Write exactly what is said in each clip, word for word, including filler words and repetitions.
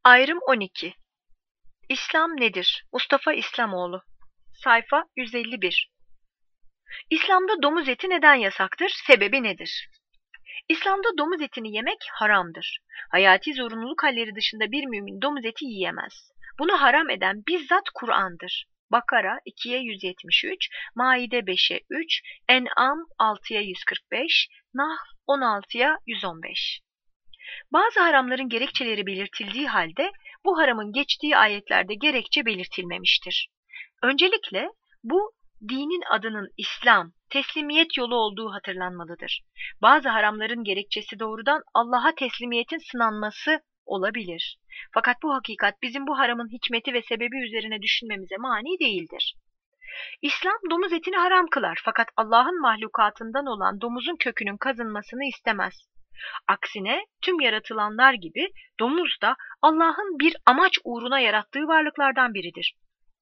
Ayrım on iki. İslam nedir? Mustafa İslamoğlu. Sayfa yüz elli bir. İslam'da domuz eti neden yasaktır? Sebebi nedir? İslam'da domuz etini yemek haramdır. Hayati zorunluluk halleri dışında bir mümin domuz eti yiyemez. Bunu haram eden bizzat Kur'an'dır. Bakara ikiye yüz yetmiş üç, Maide beşe üç, En'am altıya yüz kırk beş, Nahl on altıya yüz on beş. Bazı haramların gerekçeleri belirtildiği halde bu haramın geçtiği ayetlerde gerekçe belirtilmemiştir. Öncelikle bu dinin adının İslam, teslimiyet yolu olduğu hatırlanmalıdır. Bazı haramların gerekçesi doğrudan Allah'a teslimiyetin sınanması olabilir. Fakat bu hakikat bizim bu haramın hikmeti ve sebebi üzerine düşünmemize mani değildir. İslam domuz etini haram kılar fakat Allah'ın mahlukatından olan domuzun kökünün kazınmasını istemez. Aksine tüm yaratılanlar gibi domuz da Allah'ın bir amaç uğruna yarattığı varlıklardan biridir.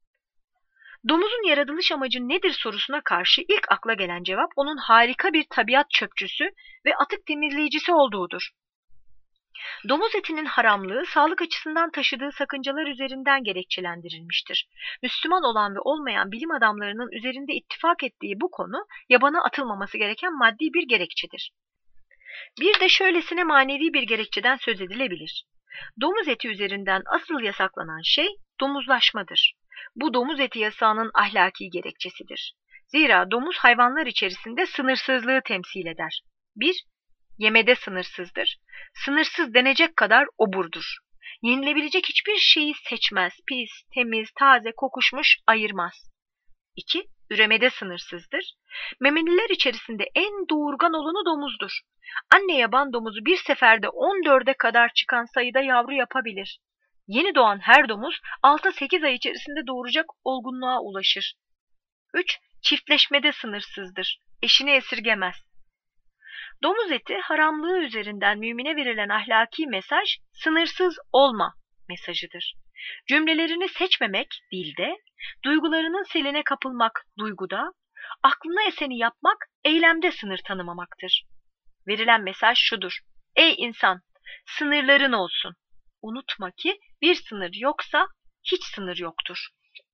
Domuzun yaratılış amacı nedir sorusuna karşı ilk akla gelen cevap onun harika bir tabiat çöpçüsü ve atık temizleyicisi olduğudur. Domuz etinin haramlığı sağlık açısından taşıdığı sakıncalar üzerinden gerekçelendirilmiştir. Müslüman olan ve olmayan bilim adamlarının üzerinde ittifak ettiği bu konu yabana atılmaması gereken maddi bir gerekçedir. Bir de şöylesine manevi bir gerekçeden söz edilebilir. Domuz eti üzerinden asıl yasaklanan şey domuzlaşmadır. Bu domuz eti yasağının ahlaki gerekçesidir. Zira domuz hayvanlar içerisinde sınırsızlığı temsil eder. bir Yemede sınırsızdır. Sınırsız denecek kadar oburdur. Yenilebilecek hiçbir şeyi seçmez, pis, temiz, taze, kokuşmuş ayırmaz. iki Üremede sınırsızdır. Memeliler içerisinde en doğurgan olanı domuzdur. Anne yaban domuzu bir seferde on dörde kadar çıkan sayıda yavru yapabilir. Yeni doğan her domuz altı sekiz ay içerisinde doğuracak olgunluğa ulaşır. üç Çiftleşmede sınırsızdır. Eşini esirgemez. Domuz eti haramlığı üzerinden mümine verilen ahlaki mesaj sınırsız olma mesajıdır. Cümlelerini seçmemek dilde, duygularının seline kapılmak duyguda, aklına eseni yapmak eylemde sınır tanımamaktır. Verilen mesaj şudur: Ey insan, sınırların olsun. Unutma ki bir sınır yoksa hiç sınır yoktur.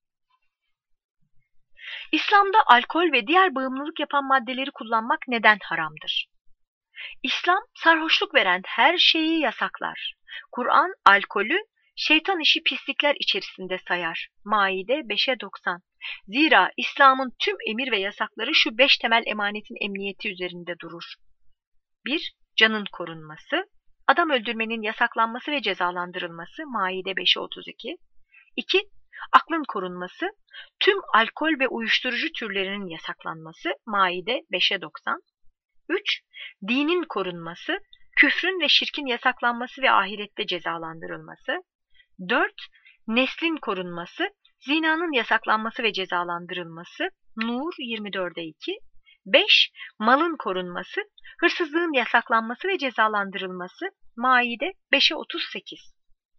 İslam'da alkol ve diğer bağımlılık yapan maddeleri kullanmak neden haramdır? İslam sarhoşluk veren her şeyi yasaklar. Kur'an alkolü şeytan işi pislikler içerisinde sayar. Maide beşe doksan. Zira İslam'ın tüm emir ve yasakları şu beş temel emanetin emniyeti üzerinde durur. bir Canın korunması, adam öldürmenin yasaklanması ve cezalandırılması. Maide beşe otuz iki. iki Aklın korunması, tüm alkol ve uyuşturucu türlerinin yasaklanması. Maide beşe doksan. üç Dinin korunması, küfrün ve şirkin yasaklanması ve ahirette cezalandırılması. dört Neslin korunması, zinanın yasaklanması ve cezalandırılması. Nur yirmi dörde iki. beş Malın korunması, hırsızlığın yasaklanması ve cezalandırılması. Maide beşe otuz sekiz.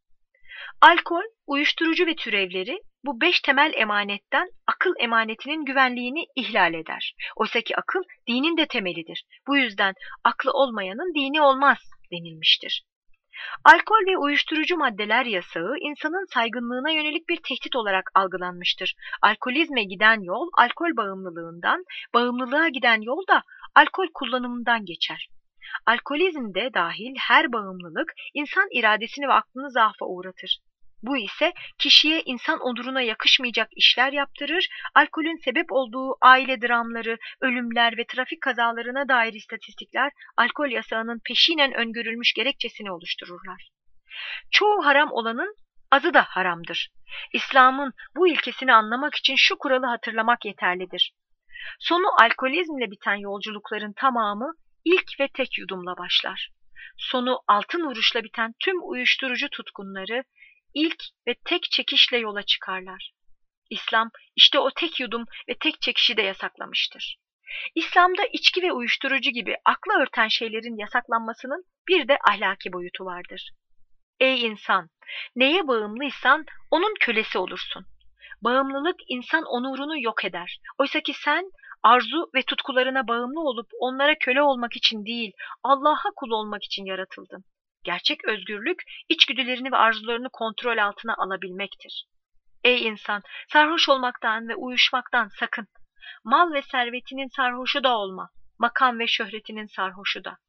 Alkol, uyuşturucu ve türevleri bu beş temel emanetten akıl emanetinin güvenliğini ihlal eder. Oysa ki akıl dinin de temelidir. Bu yüzden aklı olmayanın dini olmaz denilmiştir. Alkol ve uyuşturucu maddeler yasağı insanın saygınlığına yönelik bir tehdit olarak algılanmıştır. Alkolizme giden yol alkol bağımlılığından, bağımlılığa giden yol da alkol kullanımından geçer. Alkolizmde dahil her bağımlılık insan iradesini ve aklını zaafa uğratır. Bu ise kişiye insan onuruna yakışmayacak işler yaptırır, alkolün sebep olduğu aile dramları, ölümler ve trafik kazalarına dair istatistikler alkol yasağının peşinen öngörülmüş gerekçesini oluştururlar. Çoğu haram olanın azı da haramdır. İslam'ın bu ilkesini anlamak için şu kuralı hatırlamak yeterlidir. Sonu alkolizmle biten yolculukların tamamı ilk ve tek yudumla başlar. Sonu altın vuruşla biten tüm uyuşturucu tutkunları ilk ve tek çekişle yola çıkarlar. İslam işte o tek yudum ve tek çekişi de yasaklamıştır. İslam'da içki ve uyuşturucu gibi akla örten şeylerin yasaklanmasının bir de ahlaki boyutu vardır. Ey insan, neye bağımlıysan onun kölesi olursun. Bağımlılık insan onurunu yok eder. Oysa ki sen arzu ve tutkularına bağımlı olup onlara köle olmak için değil, Allah'a kul olmak için yaratıldın. Gerçek özgürlük, içgüdülerini ve arzularını kontrol altına alabilmektir. Ey insan, sarhoş olmaktan ve uyuşmaktan sakın. Mal ve servetinin sarhoşu da olma, makam ve şöhretinin sarhoşu da.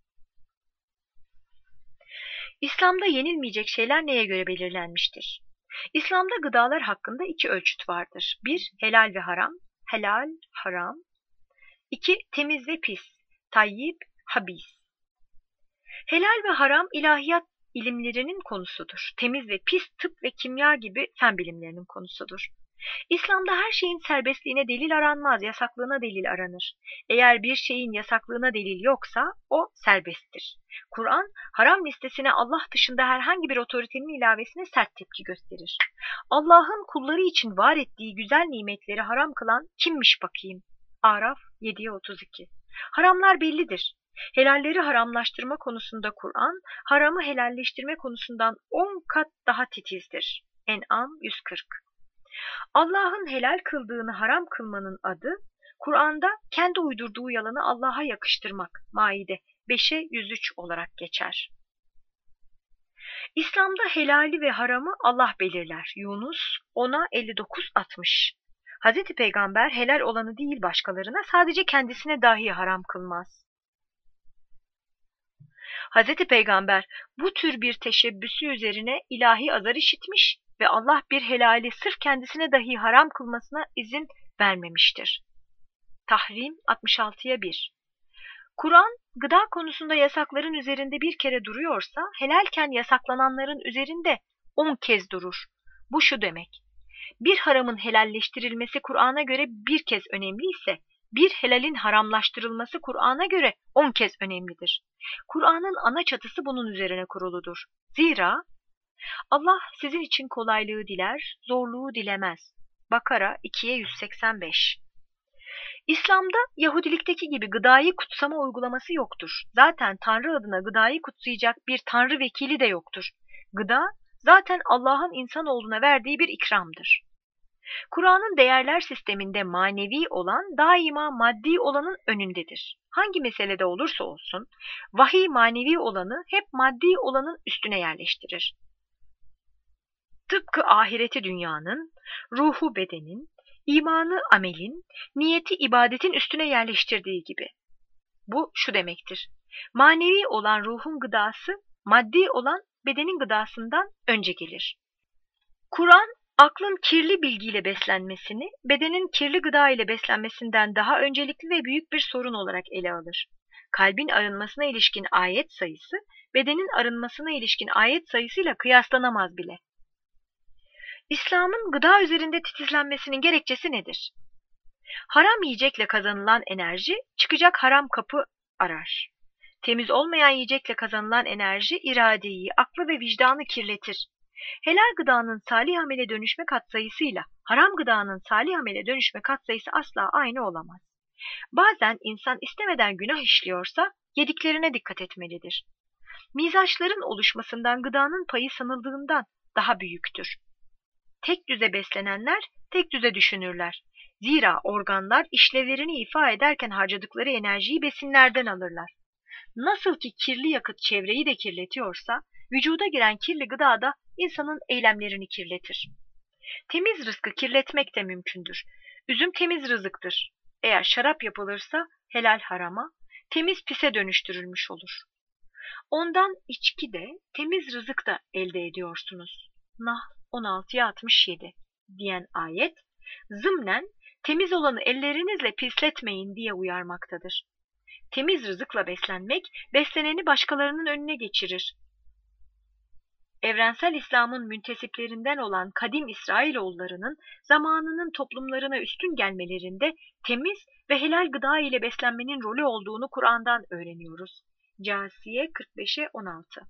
İslam'da yenilmeyecek şeyler neye göre belirlenmiştir? İslam'da gıdalar hakkında iki ölçüt vardır. Bir, helal ve haram. Helal, haram. İki, temiz ve pis. Tayyib, habis. Helal ve haram ilahiyat ilimlerinin konusudur. Temiz ve pis tıp ve kimya gibi fen bilimlerinin konusudur. İslam'da her şeyin serbestliğine delil aranmaz, yasaklığına delil aranır. Eğer bir şeyin yasaklığına delil yoksa o serbesttir. Kur'an, haram listesine Allah dışında herhangi bir otoritenin ilavesine sert tepki gösterir. Allah'ın kulları için var ettiği güzel nimetleri haram kılan kimmiş bakayım? Araf yediye otuz iki. Haramlar bellidir. Helalleri haramlaştırma konusunda Kur'an, haramı helalleştirme konusundan on kat daha titizdir. En'am yüz kırk. Allah'ın helal kıldığını haram kılmanın adı, Kur'an'da kendi uydurduğu yalanı Allah'a yakıştırmak, Maide beşe yüz üç olarak geçer. İslam'da helali ve haramı Allah belirler. Yunus ona elli dokuz altmış. Hazreti Peygamber helal olanı değil başkalarına, sadece kendisine dahi haram kılmaz. Hazreti Peygamber bu tür bir teşebbüsü üzerine ilahi azar işitmiş ve Allah bir helali sırf kendisine dahi haram kılmasına izin vermemiştir. Tahrim altmış altıya bir. Kur'an, gıda konusunda yasakların üzerinde bir kere duruyorsa, helalken yasaklananların üzerinde on kez durur. Bu şu demek: bir haramın helalleştirilmesi Kur'an'a göre bir kez önemliyse, bir helalin haramlaştırılması Kur'an'a göre on kez önemlidir. Kur'an'ın ana çatısı bunun üzerine kuruludur. Zira Allah sizin için kolaylığı diler, zorluğu dilemez. Bakara ikiye yüz seksen beş. İslam'da Yahudilikteki gibi gıdayı kutsama uygulaması yoktur. Zaten Tanrı adına gıdayı kutsayacak bir Tanrı vekili de yoktur. Gıda zaten Allah'ın insanoğluna verdiği bir ikramdır. Kur'an'ın değerler sisteminde manevi olan daima maddi olanın önündedir. Hangi meselede olursa olsun vahiy manevi olanı hep maddi olanın üstüne yerleştirir. Tıpkı ahireti dünyanın, ruhu bedenin, imanı amelin, niyeti ibadetin üstüne yerleştirdiği gibi. Bu şu demektir: manevi olan ruhun gıdası, maddi olan bedenin gıdasından önce gelir. Kur'an, aklın kirli bilgiyle beslenmesini, bedenin kirli gıda ile beslenmesinden daha öncelikli ve büyük bir sorun olarak ele alır. Kalbin arınmasına ilişkin ayet sayısı, bedenin arınmasına ilişkin ayet sayısıyla kıyaslanamaz bile. İslam'ın gıda üzerinde titizlenmesinin gerekçesi nedir? Haram yiyecekle kazanılan enerji, çıkacak haram kapı arar. Temiz olmayan yiyecekle kazanılan enerji, iradeyi, aklı ve vicdanı kirletir. Helal gıdanın salih amele dönüşme katsayısıyla haram gıdanın salih amele dönüşme katsayısı asla aynı olamaz. Bazen insan istemeden günah işliyorsa yediklerine dikkat etmelidir. Mizaçların oluşmasından gıdanın payı sanıldığından daha büyüktür. Tek düze beslenenler tek düze düşünürler. Zira organlar işlevlerini ifa ederken harcadıkları enerjiyi besinlerden alırlar. Nasıl ki kirli yakıt çevreyi de kirletiyorsa, vücuda giren kirli gıda da insanın eylemlerini kirletir. Temiz rızkı kirletmek de mümkündür. Üzüm temiz rızıktır. Eğer şarap yapılırsa helal harama, temiz pise dönüştürülmüş olur. Ondan içki de, temiz rızık da elde ediyorsunuz. Nahl on altıya altmış yedi diyen ayet, zımnen temiz olanı ellerinizle pisletmeyin diye uyarmaktadır. Temiz rızıkla beslenmek, besleneni başkalarının önüne geçirir. Evrensel İslam'ın müntesiplerinden olan kadim İsrailoğullarının zamanının toplumlarına üstün gelmelerinde temiz ve helal gıda ile beslenmenin rolü olduğunu Kur'an'dan öğreniyoruz. Câsiye kırk beşe on altı.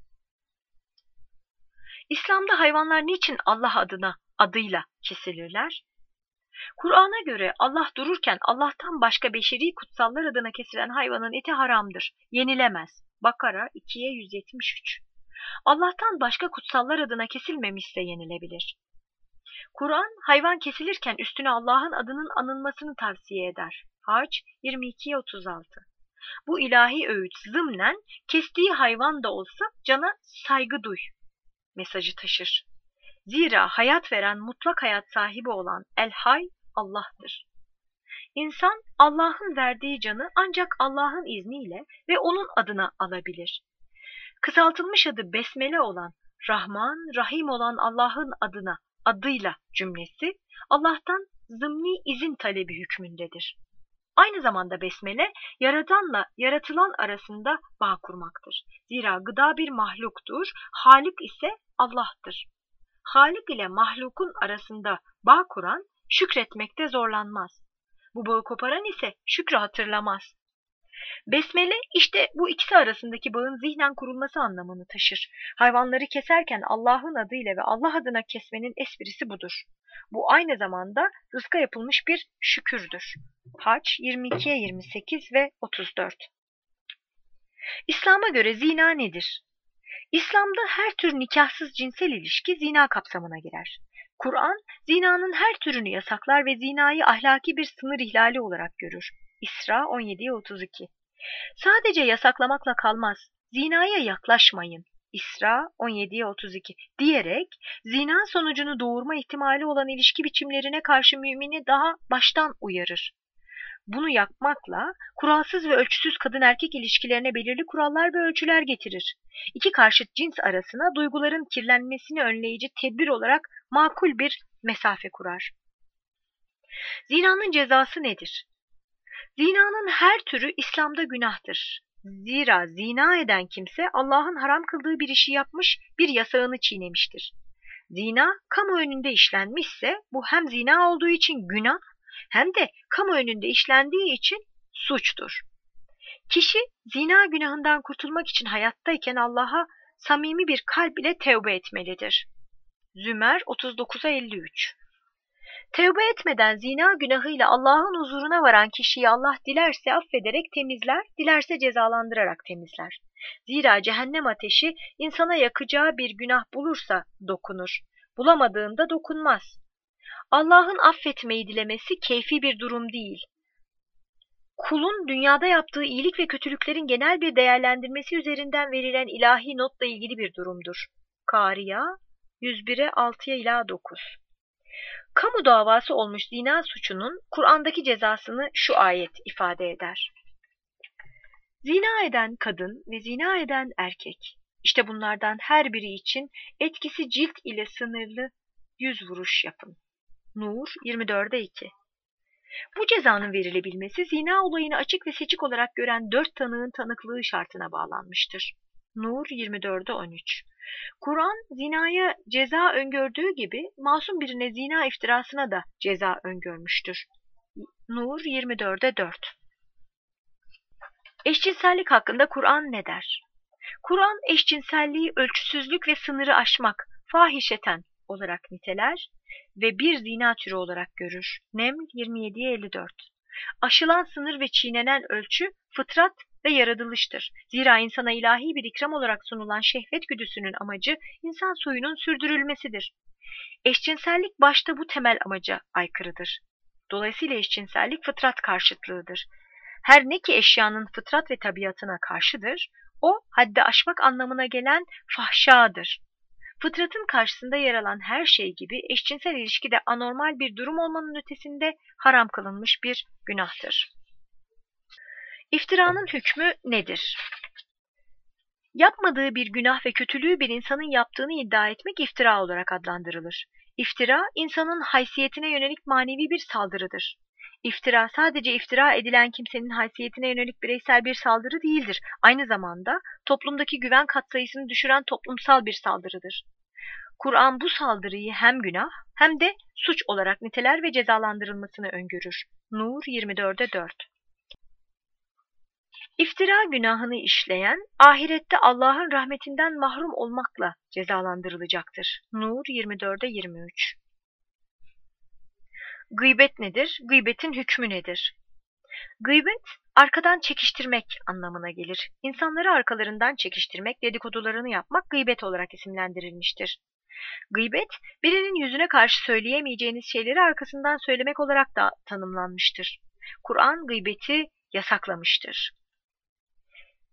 İslam'da hayvanlar niçin Allah adına, adıyla kesilirler? Kur'an'a göre Allah dururken Allah'tan başka beşeri kutsallar adına kesilen hayvanın eti haramdır, yenilemez. Bakara ikiye yüz yetmiş üç. Allah'tan başka kutsallar adına kesilmemişse yenilebilir. Kur'an, hayvan kesilirken üstüne Allah'ın adının anılmasını tavsiye eder. Hac yirmi ikiye otuz altı. Bu ilahi öğüt zımnen kestiği hayvan da olsa cana saygı duy mesajı taşır. Zira hayat veren mutlak hayat sahibi olan El Hay Allah'tır. İnsan Allah'ın verdiği canı ancak Allah'ın izniyle ve onun adına alabilir. Kısaltılmış adı Besmele olan, Rahman, Rahim olan Allah'ın adına, adıyla cümlesi Allah'tan zımni izin talebi hükmündedir. Aynı zamanda Besmele, yaratanla yaratılan arasında bağ kurmaktır. Zira gıda bir mahluktur, Halik ise Allah'tır. Halik ile mahlukun arasında bağ kuran şükretmekte zorlanmaz. Bu bağı koparan ise şükrü hatırlamaz. Besmele işte bu ikisi arasındaki bağın zihnen kurulması anlamını taşır. Hayvanları keserken Allah'ın adıyla ve Allah adına kesmenin esprisi budur. Bu aynı zamanda rızka yapılmış bir şükürdür. Haç yirmi ikiye yirmi sekiz ve otuz dört. İslam'a göre zina nedir? İslam'da her tür nikahsız cinsel ilişki zina kapsamına girer. Kur'an, zinanın her türünü yasaklar ve zinayı ahlaki bir sınır ihlali olarak görür. İsra on yediye otuz iki. Sadece yasaklamakla kalmaz, zinaya yaklaşmayın. İsra on yediye otuz iki diyerek zina sonucunu doğurma ihtimali olan ilişki biçimlerine karşı mümini daha baştan uyarır. Bunu yapmakla kuralsız ve ölçüsüz kadın erkek ilişkilerine belirli kurallar ve ölçüler getirir. İki karşıt cins arasına duyguların kirlenmesini önleyici tedbir olarak makul bir mesafe kurar. Zinanın cezası nedir? Zinanın her türü İslam'da günahtır. Zira zina eden kimse Allah'ın haram kıldığı bir işi yapmış, bir yasağını çiğnemiştir. Zina kamu önünde işlenmişse bu hem zina olduğu için günah hem de kamu önünde işlendiği için suçtur. Kişi zina günahından kurtulmak için hayattayken Allah'a samimi bir kalp ile tevbe etmelidir. Zümer otuz dokuza elli üç. Tevbe etmeden zina günahıyla Allah'ın huzuruna varan kişiyi Allah dilerse affederek temizler, dilerse cezalandırarak temizler. Zira cehennem ateşi insana yakacağı bir günah bulursa dokunur, bulamadığında dokunmaz. Allah'ın affetmeyi dilemesi keyfi bir durum değil. Kulun dünyada yaptığı iyilik ve kötülüklerin genel bir değerlendirmesi üzerinden verilen ilahi notla ilgili bir durumdur. Kariya yüz bire altıya ila dokuz. Kamu davası olmuş zina suçunun Kur'an'daki cezasını şu ayet ifade eder. Zina eden kadın ve zina eden erkek, işte bunlardan her biri için etkisi cilt ile sınırlı yüz vuruş yapın. Nur yirmi dörde iki. Bu cezanın verilebilmesi zina olayını açık ve seçik olarak gören dört tanığın tanıklığı şartına bağlanmıştır. Nur yirmi dörde on üç. Kur'an zinaya ceza öngördüğü gibi masum birine zina iftirasına da ceza öngörmüştür. Nur yirmi dörde dört. Eşcinsellik hakkında Kur'an ne der? Kur'an eşcinselliği ölçüsüzlük ve sınırı aşmak, fahişeten olarak niteler ve bir zina türü olarak görür. Neml yirmi yediye elli dört. Aşılan sınır ve çiğnenen ölçü fıtrat ve yaratılıştır. Zira insana ilahi bir ikram olarak sunulan şehvet güdüsünün amacı insan soyunun sürdürülmesidir. Eşcinsellik başta bu temel amaca aykırıdır. Dolayısıyla eşcinsellik fıtrat karşıtlığıdır. Her ne ki eşyanın fıtrat ve tabiatına karşıdır, o haddi aşmak anlamına gelen fahşadır. Fıtratın karşısında yer alan her şey gibi eşcinsel ilişki de anormal bir durum olmanın ötesinde haram kılınmış bir günahtır. İftiranın hükmü nedir? Yapmadığı bir günah ve kötülüğü bir insanın yaptığını iddia etmek iftira olarak adlandırılır. İftira, insanın haysiyetine yönelik manevi bir saldırıdır. İftira, sadece iftira edilen kimsenin haysiyetine yönelik bireysel bir saldırı değildir. Aynı zamanda toplumdaki güven katsayısını düşüren toplumsal bir saldırıdır. Kur'an bu saldırıyı hem günah hem de suç olarak niteler ve cezalandırılmasını öngörür. Nur yirmi dörde dört. İftira günahını işleyen, ahirette Allah'ın rahmetinden mahrum olmakla cezalandırılacaktır. Nur yirmi dörde yirmi üç. Gıybet nedir? Gıybetin hükmü nedir? Gıybet, arkadan çekiştirmek anlamına gelir. İnsanları arkalarından çekiştirmek, dedikodularını yapmak gıybet olarak isimlendirilmiştir. Gıybet, birinin yüzüne karşı söyleyemeyeceğiniz şeyleri arkasından söylemek olarak da tanımlanmıştır. Kur'an gıybeti yasaklamıştır.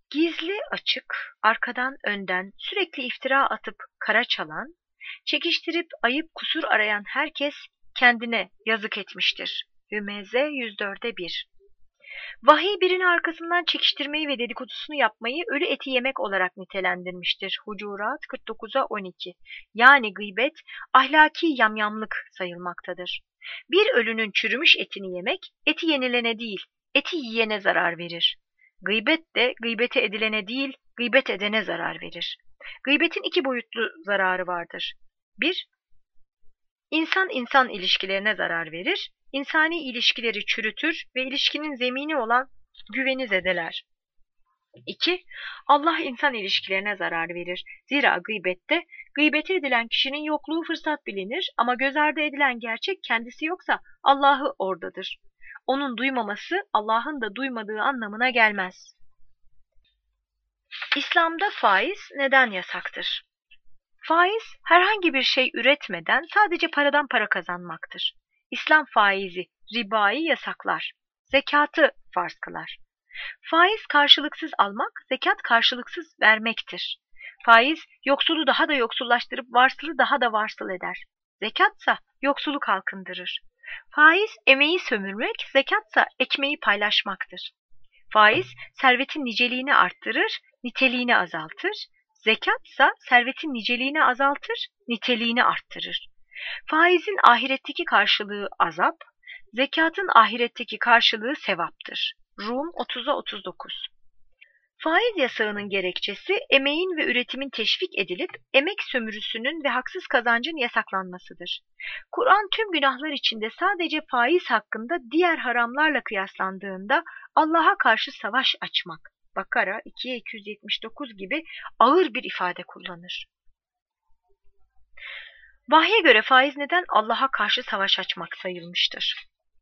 Gizli açık, arkadan önden sürekli iftira atıp kara çalan, çekiştirip ayıp kusur arayan herkes kendine yazık etmiştir. Hümeze yüz dörde bir. Vahiy birini arkasından çekiştirmeyi ve dedikodusunu yapmayı ölü eti yemek olarak nitelendirmiştir. Hucurat kırk dokuza on iki. Yani gıybet ahlaki yamyamlık sayılmaktadır. Bir ölünün çürümüş etini yemek, eti yenilene değil, eti yiyene zarar verir. Gıybet de gıybete edilene değil, gıybet edene zarar verir. Gıybetin iki boyutlu zararı vardır. Bir, İnsan insan ilişkilerine zarar verir, insani ilişkileri çürütür ve ilişkinin zemini olan güveni zedeler. İki, Allah insan ilişkilerine zarar verir. Zira gıybette, gıybeti edilen kişinin yokluğu fırsat bilinir ama göz ardı edilen gerçek kendisi yoksa Allah'ı oradadır. Onun duymaması Allah'ın da duymadığı anlamına gelmez. İslam'da faiz neden yasaktır? Faiz herhangi bir şey üretmeden sadece paradan para kazanmaktır. İslam faizi, ribayı yasaklar. Zekatı farz kılar. Faiz karşılıksız almak, zekat karşılıksız vermektir. Faiz yoksulu daha da yoksullaştırıp varsılı daha da varsıl eder. Zekatsa yoksulu kalkındırır. Faiz emeği sömürmek, zekatsa ekmeği paylaşmaktır. Faiz servetin niceliğini arttırır, niteliğini azaltır. Zekatsa servetin niceliğini azaltır, niteliğini arttırır. Faizin ahiretteki karşılığı azap, zekatın ahiretteki karşılığı sevaptır. Rum otuza otuz dokuz. Faiz yasağının gerekçesi emeğin ve üretimin teşvik edilip emek sömürüsünün ve haksız kazancın yasaklanmasıdır. Kur'an tüm günahlar içinde sadece faiz hakkında diğer haramlarla kıyaslandığında Allah'a karşı savaş açmak, Bakara ikiye iki yüz yetmiş dokuz gibi ağır bir ifade kullanır. Vahye göre faiz neden Allah'a karşı savaş açmak sayılmıştır?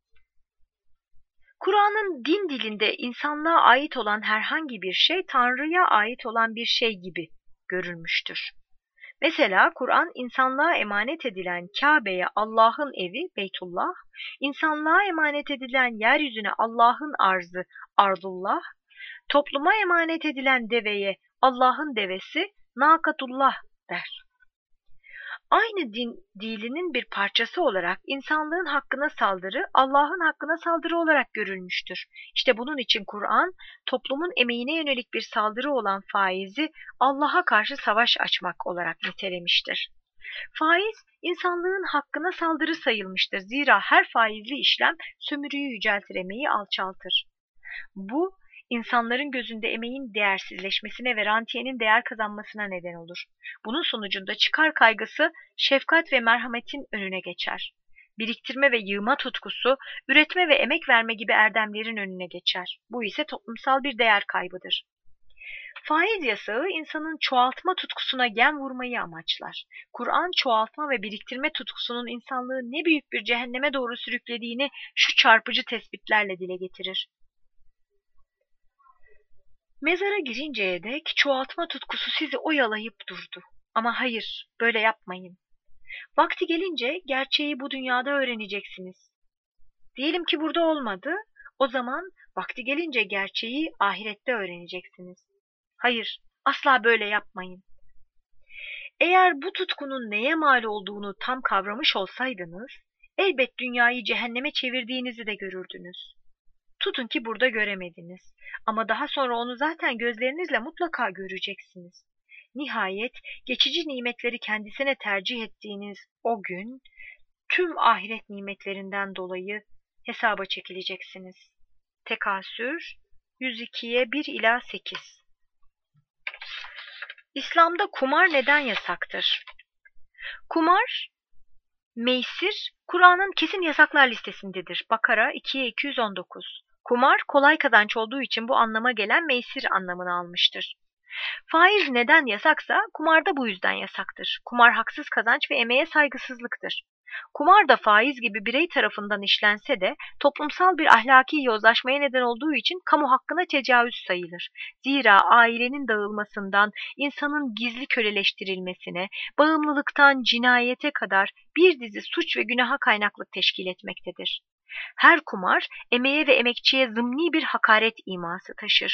Kur'an'ın din dilinde insanlığa ait olan herhangi bir şey Tanrı'ya ait olan bir şey gibi görülmüştür. Mesela Kur'an insanlığa emanet edilen Kabe'ye Allah'ın evi Beytullah, insanlığa emanet edilen yeryüzüne Allah'ın arzı Ardullah, topluma emanet edilen deveye Allah'ın devesi Nakatullah der. Aynı din dilinin bir parçası olarak insanlığın hakkına saldırı Allah'ın hakkına saldırı olarak görülmüştür. İşte bunun için Kur'an toplumun emeğine yönelik bir saldırı olan faizi Allah'a karşı savaş açmak olarak nitelemiştir. Faiz insanlığın hakkına saldırı sayılmıştır. Zira her faizli işlem sömürüyü yüceltir, emeği alçaltır. Bu insanların gözünde emeğin değersizleşmesine ve rantiyenin değer kazanmasına neden olur. Bunun sonucunda çıkar kaygısı, şefkat ve merhametin önüne geçer. Biriktirme ve yığma tutkusu, üretme ve emek verme gibi erdemlerin önüne geçer. Bu ise toplumsal bir değer kaybıdır. Faiz yasağı insanın çoğaltma tutkusuna gem vurmayı amaçlar. Kur'an çoğaltma ve biriktirme tutkusunun insanlığı ne büyük bir cehenneme doğru sürüklediğini şu çarpıcı tespitlerle dile getirir. Mezara girinceye dek çoğaltma tutkusu sizi oyalayıp durdu. Ama hayır, böyle yapmayın. Vakti gelince gerçeği bu dünyada öğreneceksiniz. Diyelim ki burada olmadı, o zaman vakti gelince gerçeği ahirette öğreneceksiniz. Hayır, asla böyle yapmayın. Eğer bu tutkunun neye mal olduğunu tam kavramış olsaydınız, elbet dünyayı cehenneme çevirdiğinizi de görürdünüz. Tutun ki burada göremediniz. Ama daha sonra onu zaten gözlerinizle mutlaka göreceksiniz. Nihayet geçici nimetleri kendisine tercih ettiğiniz o gün, tüm ahiret nimetlerinden dolayı hesaba çekileceksiniz. Tekasür yüz ikiye bir ila sekiz. İslam'da kumar neden yasaktır? Kumar, meysir, Kur'an'ın kesin yasaklar listesindedir. Bakara ikiye iki yüz on dokuz. Kumar kolay kazanç olduğu için bu anlama gelen meysir anlamını almıştır. Faiz neden yasaksa kumar da bu yüzden yasaktır. Kumar haksız kazanç ve emeğe saygısızlıktır. Kumar da faiz gibi birey tarafından işlense de toplumsal bir ahlaki yozlaşmaya neden olduğu için kamu hakkına tecavüz sayılır. Zira ailenin dağılmasından insanın gizli köleleştirilmesine, bağımlılıktan cinayete kadar bir dizi suç ve günaha kaynaklık teşkil etmektedir. Her kumar emeğe ve emekçiye zımni bir hakaret iması taşır.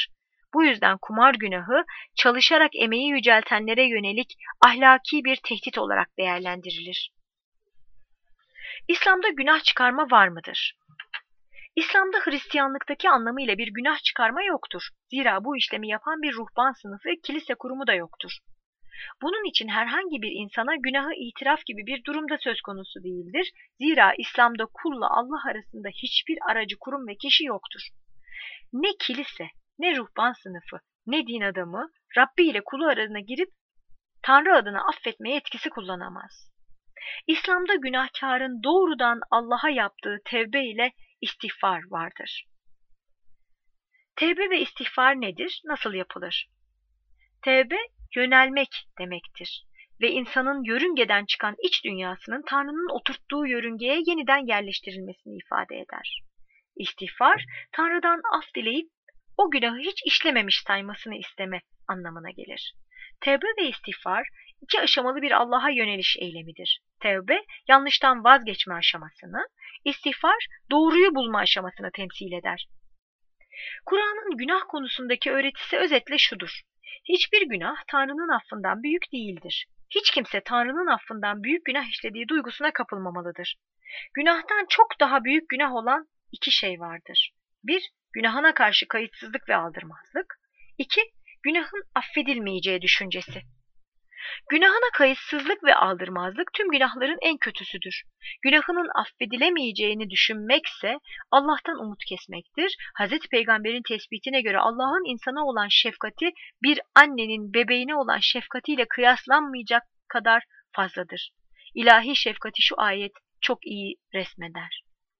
Bu yüzden kumar günahı çalışarak emeği yüceltenlere yönelik ahlaki bir tehdit olarak değerlendirilir. İslam'da günah çıkarma var mıdır? İslam'da Hristiyanlıktaki anlamıyla bir günah çıkarma yoktur. Zira bu işlemi yapan bir ruhban sınıfı, kilise kurumu da yoktur. Bunun için herhangi bir insana günahı itiraf gibi bir durumda söz konusu değildir. Zira İslam'da kulla Allah arasında hiçbir aracı kurum ve kişi yoktur. Ne kilise, ne ruhban sınıfı, ne din adamı Rabbi ile kulu arasına girip Tanrı adına affetmeye yetkisi kullanamaz. İslam'da günahkarın doğrudan Allah'a yaptığı tevbe ile istiğfar vardır. Tevbe ve istiğfar nedir? Nasıl yapılır? Tevbe, yönelmek demektir ve insanın yörüngeden çıkan iç dünyasının Tanrı'nın oturttuğu yörüngeye yeniden yerleştirilmesini ifade eder. İstiğfar, Tanrı'dan af dileyip o günahı hiç işlememiş saymasını isteme anlamına gelir. Tevbe ve istiğfar, iki aşamalı bir Allah'a yöneliş eylemidir. Tevbe, yanlıştan vazgeçme aşamasını, istiğfar, doğruyu bulma aşamasını temsil eder. Kur'an'ın günah konusundaki öğretisi özetle şudur: hiçbir günah Tanrı'nın affından büyük değildir. Hiç kimse Tanrı'nın affından büyük günah işlediği duygusuna kapılmamalıdır. Günahtan çok daha büyük günah olan iki şey vardır. Bir, günahına karşı kayıtsızlık ve aldırmazlık. İki, günahın affedilmeyeceği düşüncesi. Günahına kayıtsızlık ve aldırmazlık tüm günahların en kötüsüdür. Günahının affedilemeyeceğini düşünmekse Allah'tan umut kesmektir. Hazreti Peygamber'in tespitine göre Allah'ın insana olan şefkati bir annenin bebeğine olan şefkatiyle kıyaslanmayacak kadar fazladır. İlahi şefkati şu ayet çok iyi resmeder.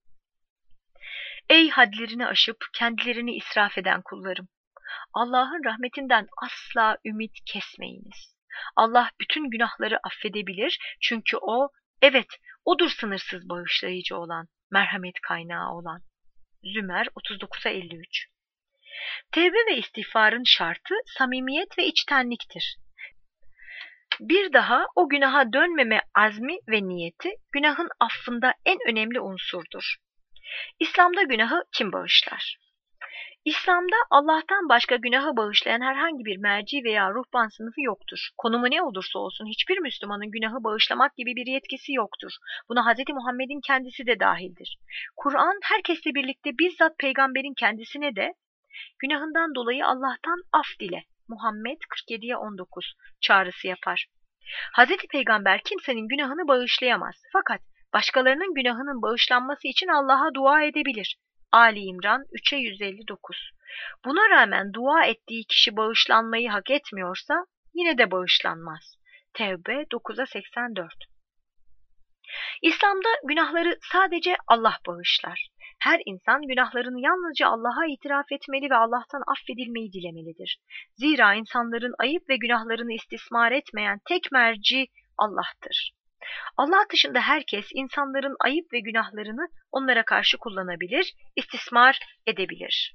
Ey hadlerini aşıp kendilerini israf eden kullarım! Allah'ın rahmetinden asla ümit kesmeyiniz. Allah bütün günahları affedebilir çünkü O, evet, O'dur sınırsız bağışlayıcı olan, merhamet kaynağı olan. Zümer otuz dokuza elli üç. Tevbe ve istiğfarın şartı samimiyet ve içtenliktir. Bir daha o günaha dönmeme azmi ve niyeti günahın affında en önemli unsurdur. İslam'da günahı kim bağışlar? İslam'da Allah'tan başka günahı bağışlayan herhangi bir merci veya ruhban sınıfı yoktur. Konumu ne olursa olsun hiçbir Müslümanın günahı bağışlamak gibi bir yetkisi yoktur. Buna Hz. Muhammed'in kendisi de dahildir. Kur'an herkesle birlikte bizzat peygamberin kendisine de günahından dolayı Allah'tan af dile, Muhammed kırk yediye on dokuz çağrısı yapar. Hz. Peygamber kimsenin günahını bağışlayamaz. Fakat başkalarının günahının bağışlanması için Allah'a dua edebilir. Ali İmran üçe yüz elli dokuz. Buna rağmen dua ettiği kişi bağışlanmayı hak etmiyorsa yine de bağışlanmaz. Tevbe dokuza seksen dört. İslam'da günahları sadece Allah bağışlar. Her insan günahlarını yalnızca Allah'a itiraf etmeli ve Allah'tan affedilmeyi dilemelidir. Zira insanların ayıp ve günahlarını istismar etmeyen tek merci Allah'tır. Allah dışında herkes insanların ayıp ve günahlarını onlara karşı kullanabilir, istismar edebilir.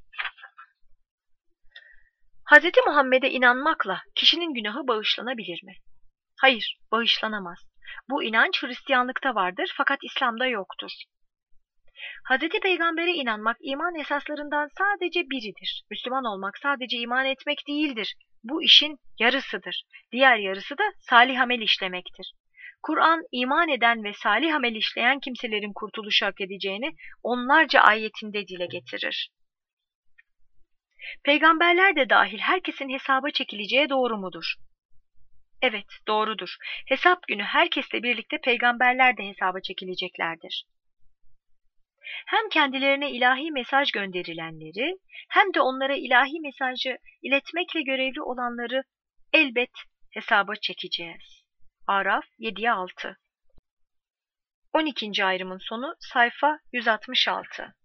Hz. Muhammed'e inanmakla kişinin günahı bağışlanabilir mi? Hayır, bağışlanamaz. Bu inanç Hristiyanlıkta vardır fakat İslam'da yoktur. Hz. Peygamber'e inanmak iman esaslarından sadece biridir. Müslüman olmak sadece iman etmek değildir. Bu işin yarısıdır. Diğer yarısı da salih amel işlemektir. Kur'an, iman eden ve salih amel işleyen kimselerin kurtuluşu hak edeceğini onlarca ayetinde dile getirir. Peygamberler de dahil herkesin hesaba çekileceği doğru mudur? Evet, doğrudur. Hesap günü herkesle birlikte peygamberler de hesaba çekileceklerdir. Hem kendilerine ilahi mesaj gönderilenleri hem de onlara ilahi mesajı iletmekle görevli olanları elbet hesaba çekeceğiz. Araf yediye altı. on ikinci ayrımın sonu sayfa yüz altmış altı.